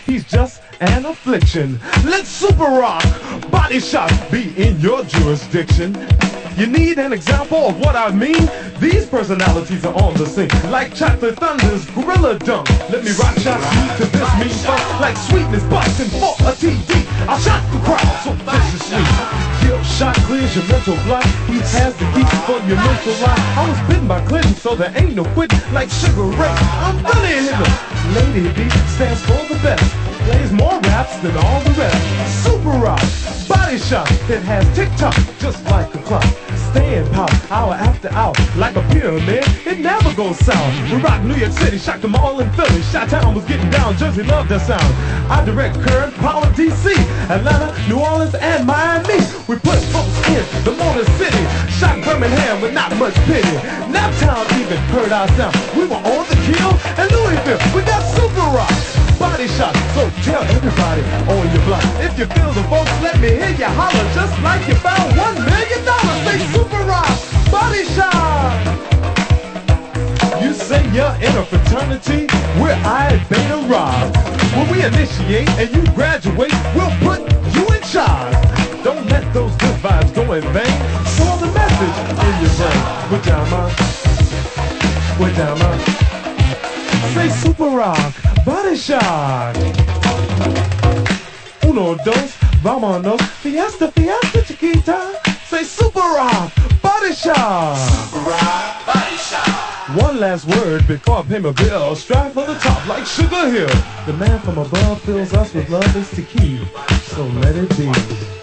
he's just an affliction. Let Super Rock Body Shop be in your jurisdiction. You need an example of what I mean? These personalities are on the scene, like Chocolate Thunder's Gorilla Dunk. Let me rock shot you to this mean funk, like Sweetness busting for a TD. I shot the crowd so viciously. Kill shot clears your mental block. He has the key for your mental lock. I was bitten by Clinton, so there ain't no quitting. Like Sugar Ray, I'm really a hitter. Lady B stands for the best. Plays more raps than all the rest. Super Rock Body Shop, it has tick-tock just like a clock. Staying power, hour after hour, like a pyramid, it never goes south. We rock New York City, shocked them all in Philly. Chi-Town was getting down, Jersey loved that sound. I direct Current, Power DC, Atlanta, New Orleans, and Miami. We put folks in the Motor City, shocked Birmingham with not much pity. Naptown even heard our sound. We were on the kill, and Louisville, we got Super Rock Body Shop, so tell everybody on your block. If you feel the folks, let me hear you holler, just like you found $1 million. Say Super Rock Body Shop. You say you're in a fraternity, we're I Beta Rob. When we initiate and you graduate, we'll put you in charge. Don't let those good vibes go in vain. Store the message in your brain. Pajama. Say Super Rock Body Shop. Uno, dos, vámonos. Fiesta, fiesta, chiquita. Say Super Rock Body Shop. Super Rock Body Shop. One last word before I pay my bill. Strive for the top like Sugar Hill. The man from above fills us with love is the key. So let it be.